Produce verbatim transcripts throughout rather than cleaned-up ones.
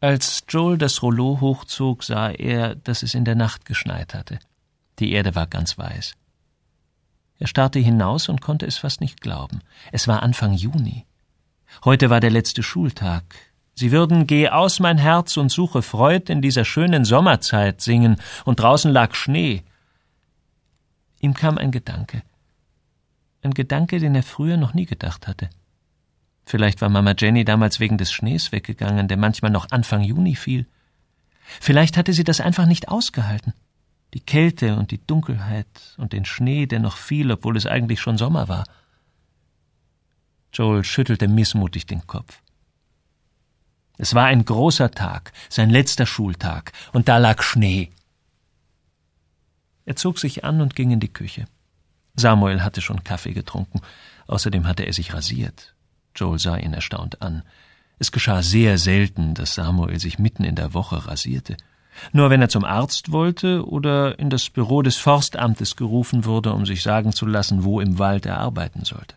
Als Joel das Rollo hochzog, sah er, dass es in der Nacht geschneit hatte. Die Erde war ganz weiß. Er starrte hinaus und konnte es fast nicht glauben. Es war Anfang Juni. Heute war der letzte Schultag. Sie würden »Geh aus, mein Herz, und suche Freud« in dieser schönen Sommerzeit singen, und draußen lag Schnee. Ihm kam ein Gedanke. Ein Gedanke, den er früher noch nie gedacht hatte. Vielleicht war Mama Jenny damals wegen des Schnees weggegangen, der manchmal noch Anfang Juni fiel. Vielleicht hatte sie das einfach nicht ausgehalten. Die Kälte und die Dunkelheit und den Schnee, der noch fiel, obwohl es eigentlich schon Sommer war. Joel schüttelte missmutig den Kopf. Es war ein großer Tag, sein letzter Schultag, und da lag Schnee. Er zog sich an und ging in die Küche. Samuel hatte schon Kaffee getrunken, außerdem hatte er sich rasiert. Joel sah ihn erstaunt an. Es geschah sehr selten, dass Samuel sich mitten in der Woche rasierte. Nur wenn er zum Arzt wollte oder in das Büro des Forstamtes gerufen wurde, um sich sagen zu lassen, wo im Wald er arbeiten sollte.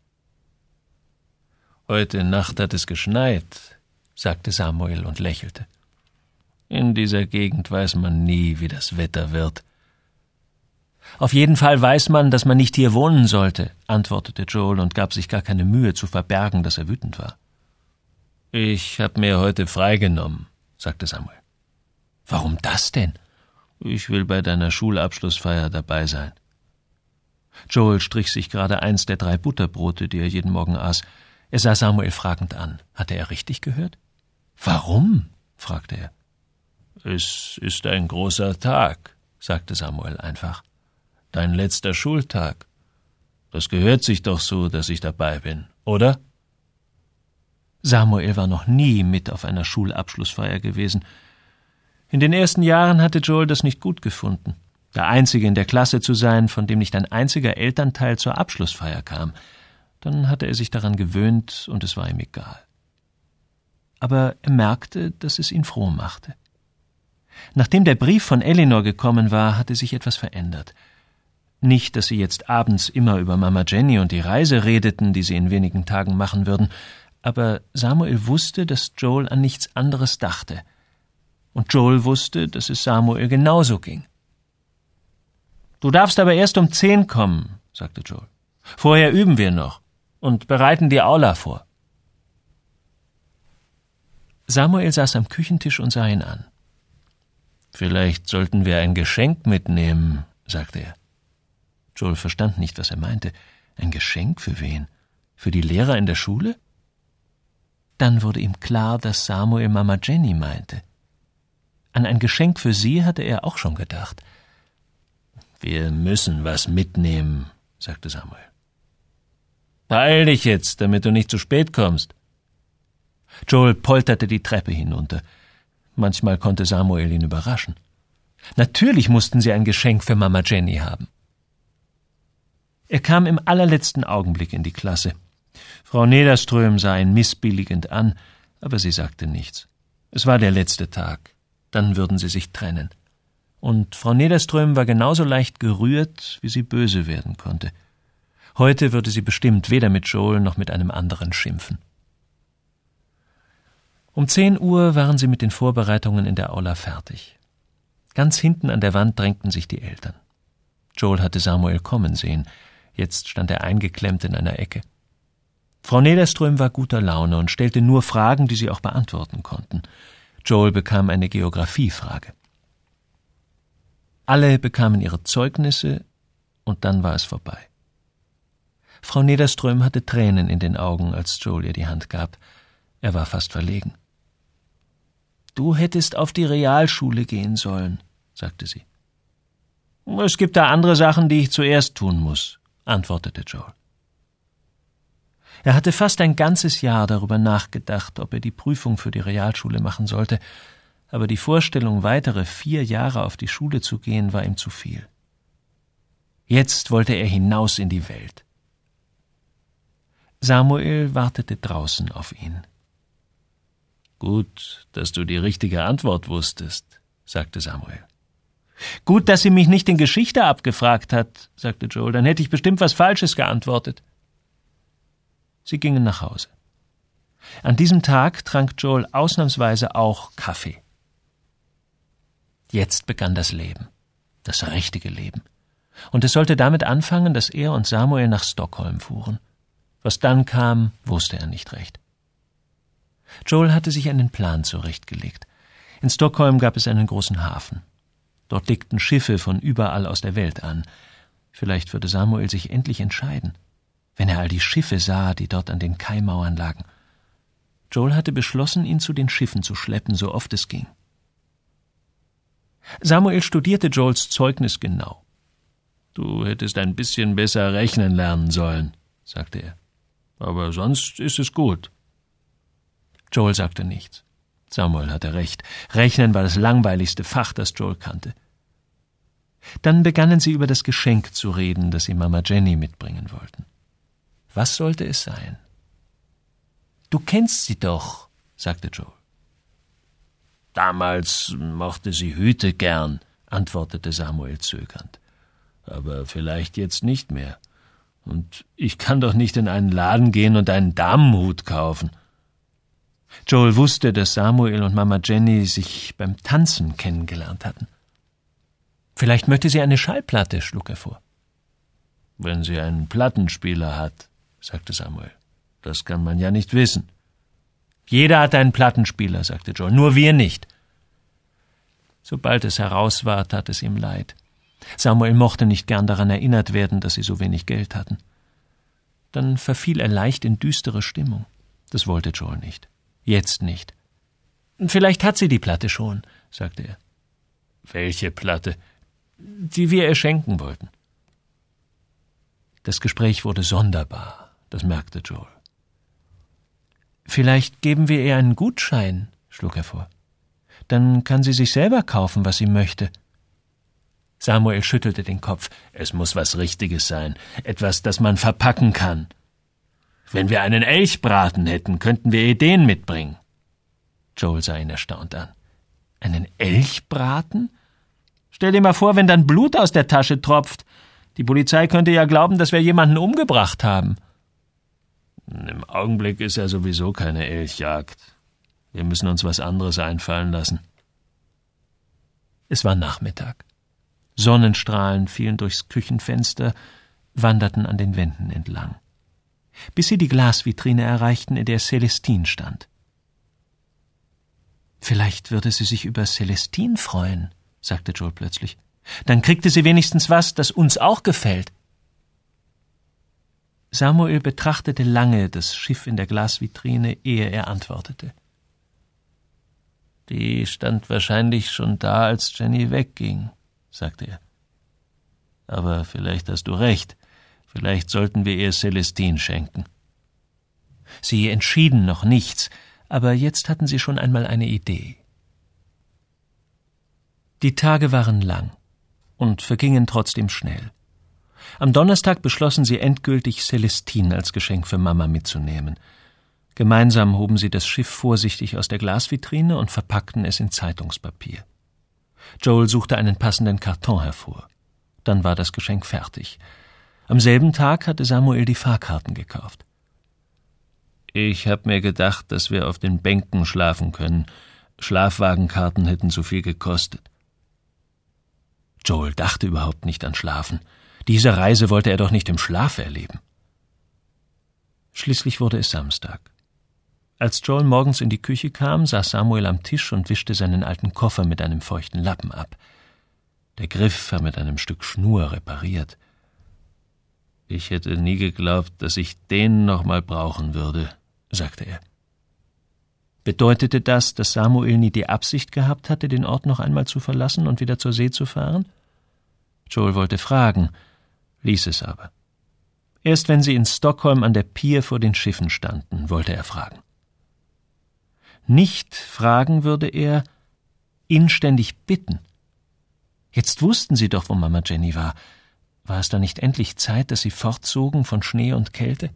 »Heute Nacht hat es geschneit«, sagte Samuel und lächelte. »In dieser Gegend weiß man nie, wie das Wetter wird.« »Auf jeden Fall weiß man, dass man nicht hier wohnen sollte«, antwortete Joel und gab sich gar keine Mühe zu verbergen, dass er wütend war. »Ich habe mir heute freigenommen«, sagte Samuel. »Warum das denn?« »Ich will bei deiner Schulabschlussfeier dabei sein.« Joel strich sich gerade eins der drei Butterbrote, die er jeden Morgen aß. Er sah Samuel fragend an. Hatte er richtig gehört? »Warum?« fragte er. »Es ist ein großer Tag«, sagte Samuel einfach. »Dein letzter Schultag. Das gehört sich doch so, dass ich dabei bin, oder?« Samuel war noch nie mit auf einer Schulabschlussfeier gewesen. In den ersten Jahren hatte Joel das nicht gut gefunden, der Einzige in der Klasse zu sein, von dem nicht ein einziger Elternteil zur Abschlussfeier kam. Dann hatte er sich daran gewöhnt und es war ihm egal. Aber er merkte, dass es ihn froh machte. Nachdem der Brief von Elinor gekommen war, hatte sich etwas verändert. Nicht, dass sie jetzt abends immer über Mama Jenny und die Reise redeten, die sie in wenigen Tagen machen würden, aber Samuel wusste, dass Joel an nichts anderes dachte. Und Joel wusste, dass es Samuel genauso ging. »Du darfst aber erst um zehn kommen«, sagte Joel. »Vorher üben wir noch und bereiten die Aula vor.« Samuel saß am Küchentisch und sah ihn an. »Vielleicht sollten wir ein Geschenk mitnehmen«, sagte er. Joel verstand nicht, was er meinte. Ein Geschenk für wen? Für die Lehrer in der Schule? Dann wurde ihm klar, dass Samuel Mama Jenny meinte. An ein Geschenk für sie hatte er auch schon gedacht. »Wir müssen was mitnehmen«, sagte Samuel. »Beeil dich jetzt, damit du nicht zu spät kommst.« Joel polterte die Treppe hinunter. Manchmal konnte Samuel ihn überraschen. Natürlich mussten sie ein Geschenk für Mama Jenny haben. Er kam im allerletzten Augenblick in die Klasse. Frau Nederström sah ihn missbilligend an, aber sie sagte nichts. Es war der letzte Tag. Dann würden sie sich trennen. Und Frau Nederström war genauso leicht gerührt, wie sie böse werden konnte. Heute würde sie bestimmt weder mit Joel noch mit einem anderen schimpfen. Um zehn Uhr waren sie mit den Vorbereitungen in der Aula fertig. Ganz hinten an der Wand drängten sich die Eltern. Joel hatte Samuel kommen sehen. Jetzt stand er eingeklemmt in einer Ecke. Frau Nederström war guter Laune und stellte nur Fragen, die sie auch beantworten konnten. Joel bekam eine Geografiefrage. Alle bekamen ihre Zeugnisse und dann war es vorbei. Frau Nederström hatte Tränen in den Augen, als Joel ihr die Hand gab. Er war fast verlegen. »Du hättest auf die Realschule gehen sollen«, sagte sie. »Es gibt da andere Sachen, die ich zuerst tun muss«, antwortete Joel. Er hatte fast ein ganzes Jahr darüber nachgedacht, ob er die Prüfung für die Realschule machen sollte, aber die Vorstellung, weitere vier Jahre auf die Schule zu gehen, war ihm zu viel. Jetzt wollte er hinaus in die Welt. Samuel wartete draußen auf ihn. »Gut, dass du die richtige Antwort wusstest«, sagte Samuel. »Gut, dass sie mich nicht in Geschichte abgefragt hat«, sagte Joel, »dann hätte ich bestimmt was Falsches geantwortet.« Sie gingen nach Hause. An diesem Tag trank Joel ausnahmsweise auch Kaffee. Jetzt begann das Leben, das richtige Leben. Und es sollte damit anfangen, dass er und Samuel nach Stockholm fuhren. Was dann kam, wusste er nicht recht. Joel hatte sich einen Plan zurechtgelegt. In Stockholm gab es einen großen Hafen. Dort legten Schiffe von überall aus der Welt an. Vielleicht würde Samuel sich endlich entscheiden, wenn er all die Schiffe sah, die dort an den Kaimauern lagen. Joel hatte beschlossen, ihn zu den Schiffen zu schleppen, so oft es ging. Samuel studierte Joels Zeugnis genau. »Du hättest ein bisschen besser rechnen lernen sollen«, sagte er. »Aber sonst ist es gut.« Joel sagte nichts. Samuel hatte recht. Rechnen war das langweiligste Fach, das Joel kannte. Dann begannen sie über das Geschenk zu reden, das sie Mama Jenny mitbringen wollten. Was sollte es sein? »Du kennst sie doch«, sagte Joel. »Damals mochte sie Hüte gern«, antwortete Samuel zögernd. »Aber vielleicht jetzt nicht mehr. Und ich kann doch nicht in einen Laden gehen und einen Damenhut kaufen.« Joel wusste, dass Samuel und Mama Jenny sich beim Tanzen kennengelernt hatten. »Vielleicht möchte sie eine Schallplatte«, schlug er vor. »Wenn sie einen Plattenspieler hat«, sagte Samuel. »Das kann man ja nicht wissen.« »Jeder hat einen Plattenspieler«, sagte Joel, »nur wir nicht.« Sobald es heraus war, tat es ihm leid. Samuel mochte nicht gern daran erinnert werden, dass sie so wenig Geld hatten. Dann verfiel er leicht in düstere Stimmung. Das wollte Joel nicht. Jetzt nicht. »Vielleicht hat sie die Platte schon«, sagte er. »Welche Platte?« »Die wir ihr schenken wollten.« Das Gespräch wurde sonderbar, das merkte Joel. »Vielleicht geben wir ihr einen Gutschein«, schlug er vor. »Dann kann sie sich selber kaufen, was sie möchte.« Samuel schüttelte den Kopf. »Es muss was Richtiges sein, etwas, das man verpacken kann. Wenn wir einen Elchbraten hätten, könnten wir ihr den mitbringen.« Joel sah ihn erstaunt an. »Einen Elchbraten? Stell dir mal vor, wenn dann Blut aus der Tasche tropft. Die Polizei könnte ja glauben, dass wir jemanden umgebracht haben.« »Im Augenblick ist ja sowieso keine Elchjagd. Wir müssen uns was anderes einfallen lassen.« Es war Nachmittag. Sonnenstrahlen fielen durchs Küchenfenster, wanderten an den Wänden entlang, bis sie die Glasvitrine erreichten, in der Celestine stand. »Vielleicht würde sie sich über Celestine freuen«, sagte Joel plötzlich. »Dann kriegte sie wenigstens was, das uns auch gefällt.« Samuel betrachtete lange das Schiff in der Glasvitrine, ehe er antwortete. »Die stand wahrscheinlich schon da, als Jenny wegging«, sagte er. »Aber vielleicht hast du recht. Vielleicht sollten wir ihr Celestine schenken.« Sie entschieden noch nichts, aber jetzt hatten sie schon einmal eine Idee. Die Tage waren lang und vergingen trotzdem schnell. Am Donnerstag beschlossen sie endgültig, Celestine als Geschenk für Mama mitzunehmen. Gemeinsam hoben sie das Schiff vorsichtig aus der Glasvitrine und verpackten es in Zeitungspapier. Joel suchte einen passenden Karton hervor. Dann war das Geschenk fertig. Am selben Tag hatte Samuel die Fahrkarten gekauft. »Ich hab mir gedacht, dass wir auf den Bänken schlafen können. Schlafwagenkarten hätten zu viel gekostet.« Joel dachte überhaupt nicht an Schlafen. Diese Reise wollte er doch nicht im Schlaf erleben. Schließlich wurde es Samstag. Als Joel morgens in die Küche kam, saß Samuel am Tisch und wischte seinen alten Koffer mit einem feuchten Lappen ab. Der Griff war mit einem Stück Schnur repariert. »Ich hätte nie geglaubt, dass ich den noch mal brauchen würde«, sagte er. Bedeutete das, dass Samuel nie die Absicht gehabt hatte, den Ort noch einmal zu verlassen und wieder zur See zu fahren? Joel wollte fragen, ließ es aber. Erst wenn sie in Stockholm an der Pier vor den Schiffen standen, wollte er fragen. Nicht fragen würde er, inständig bitten. Jetzt wussten sie doch, wo Mama Jenny war. War es da nicht endlich Zeit, dass sie fortzogen von Schnee und Kälte?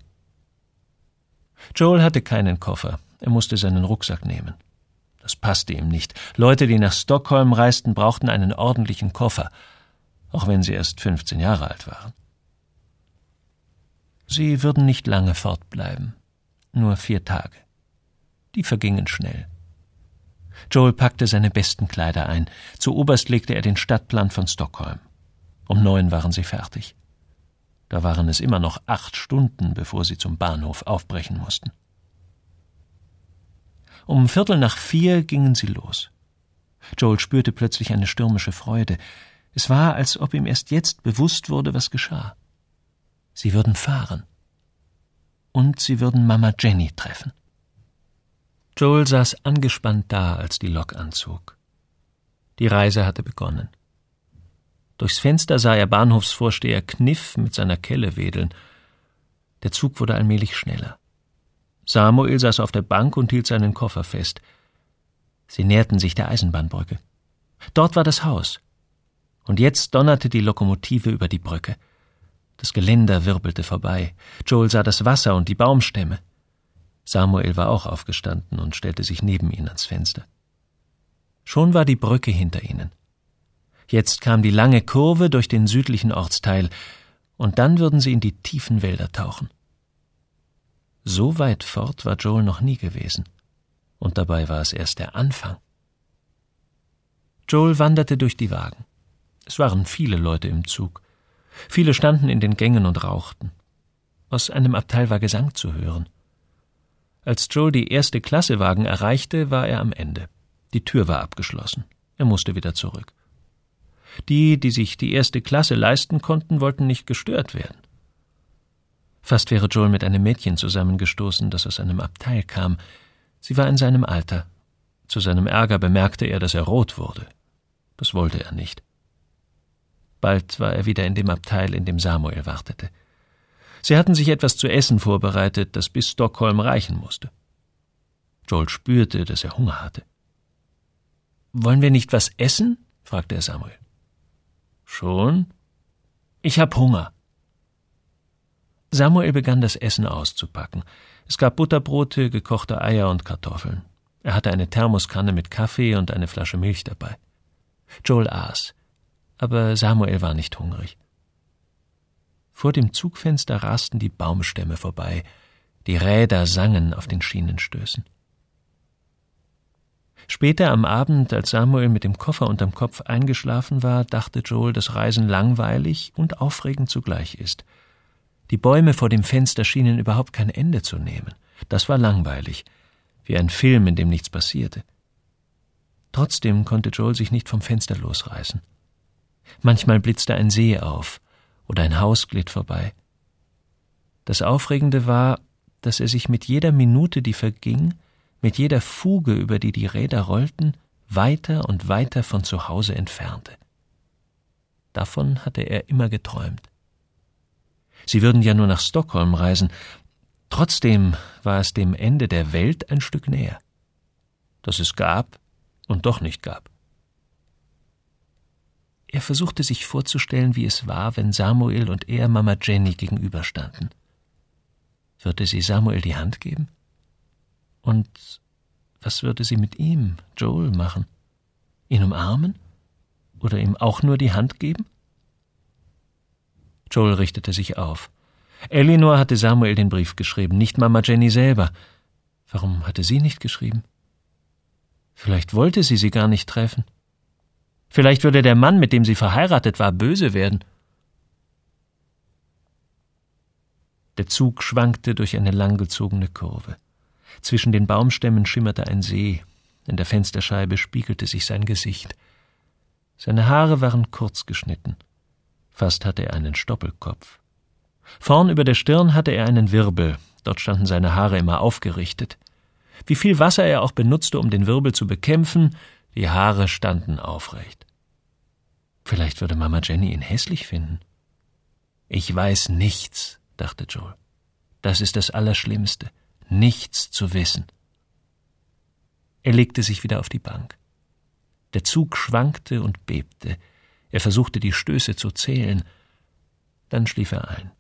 Joel hatte keinen Koffer. Er musste seinen Rucksack nehmen. Das passte ihm nicht. Leute, die nach Stockholm reisten, brauchten einen ordentlichen Koffer, auch wenn sie erst fünfzehn Jahre alt waren. Sie würden nicht lange fortbleiben, nur vier Tage. Die vergingen schnell. Joel packte seine besten Kleider ein. Zuoberst legte er den Stadtplan von Stockholm. Um neun waren sie fertig. Da waren es immer noch acht Stunden, bevor sie zum Bahnhof aufbrechen mussten. Um Viertel nach vier gingen sie los. Joel spürte plötzlich eine stürmische Freude. Es war, als ob ihm erst jetzt bewusst wurde, was geschah. Sie würden fahren. Und sie würden Mama Jenny treffen. Joel saß angespannt da, als die Lok anzog. Die Reise hatte begonnen. Durchs Fenster sah er Bahnhofsvorsteher Kniff mit seiner Kelle wedeln. Der Zug wurde allmählich schneller. Samuel saß auf der Bank und hielt seinen Koffer fest. Sie näherten sich der Eisenbahnbrücke. Dort war das Haus. Und jetzt donnerte die Lokomotive über die Brücke. Das Geländer wirbelte vorbei. Joel sah das Wasser und die Baumstämme. Samuel war auch aufgestanden und stellte sich neben ihn ans Fenster. Schon war die Brücke hinter ihnen. Jetzt kam die lange Kurve durch den südlichen Ortsteil, und dann würden sie in die tiefen Wälder tauchen. So weit fort war Joel noch nie gewesen, und dabei war es erst der Anfang. Joel wanderte durch die Wagen. Es waren viele Leute im Zug. Viele standen in den Gängen und rauchten. Aus einem Abteil war Gesang zu hören. Als Joel die erste Klassewagen erreichte, war er am Ende. Die Tür war abgeschlossen. Er musste wieder zurück. Die, die sich die erste Klasse leisten konnten, wollten nicht gestört werden. Fast wäre Joel mit einem Mädchen zusammengestoßen, das aus einem Abteil kam. Sie war in seinem Alter. Zu seinem Ärger bemerkte er, dass er rot wurde. Das wollte er nicht. Bald war er wieder in dem Abteil, in dem Samuel wartete. Sie hatten sich etwas zu essen vorbereitet, das bis Stockholm reichen musste. Joel spürte, dass er Hunger hatte. »Wollen wir nicht was essen?« fragte er Samuel. »Schon? Ich hab Hunger.« Samuel begann, das Essen auszupacken. Es gab Butterbrote, gekochte Eier und Kartoffeln. Er hatte eine Thermoskanne mit Kaffee und eine Flasche Milch dabei. Joel aß, aber Samuel war nicht hungrig. Vor dem Zugfenster rasten die Baumstämme vorbei. Die Räder sangen auf den Schienenstößen. Später am Abend, als Samuel mit dem Koffer unterm Kopf eingeschlafen war, dachte Joel, dass Reisen langweilig und aufregend zugleich ist. Die Bäume vor dem Fenster schienen überhaupt kein Ende zu nehmen. Das war langweilig, wie ein Film, in dem nichts passierte. Trotzdem konnte Joel sich nicht vom Fenster losreißen. Manchmal blitzte ein See auf oder ein Haus glitt vorbei. Das Aufregende war, dass er sich mit jeder Minute, die verging, mit jeder Fuge, über die die Räder rollten, weiter und weiter von zu Hause entfernte. Davon hatte er immer geträumt. Sie würden ja nur nach Stockholm reisen. Trotzdem war es dem Ende der Welt ein Stück näher. Das es gab und doch nicht gab. Er versuchte sich vorzustellen, wie es war, wenn Samuel und er Mama Jenny gegenüberstanden. Würde sie Samuel die Hand geben? Und was würde sie mit ihm, Joel, machen? Ihn umarmen? Oder ihm auch nur die Hand geben? Joel richtete sich auf. Elinor hatte Samuel den Brief geschrieben, nicht Mama Jenny selber. Warum hatte sie nicht geschrieben? Vielleicht wollte sie sie gar nicht treffen. Vielleicht würde der Mann, mit dem sie verheiratet war, böse werden. Der Zug schwankte durch eine langgezogene Kurve. Zwischen den Baumstämmen schimmerte ein See. In der Fensterscheibe spiegelte sich sein Gesicht. Seine Haare waren kurz geschnitten. Fast hatte er einen Stoppelkopf. Vorn über der Stirn hatte er einen Wirbel. Dort standen seine Haare immer aufgerichtet. Wie viel Wasser er auch benutzte, um den Wirbel zu bekämpfen, die Haare standen aufrecht. Vielleicht würde Mama Jenny ihn hässlich finden. »Ich weiß nichts«, dachte Joel. »Das ist das Allerschlimmste, nichts zu wissen.« Er legte sich wieder auf die Bank. Der Zug schwankte und bebte. Er versuchte, die Stöße zu zählen. Dann schlief er ein.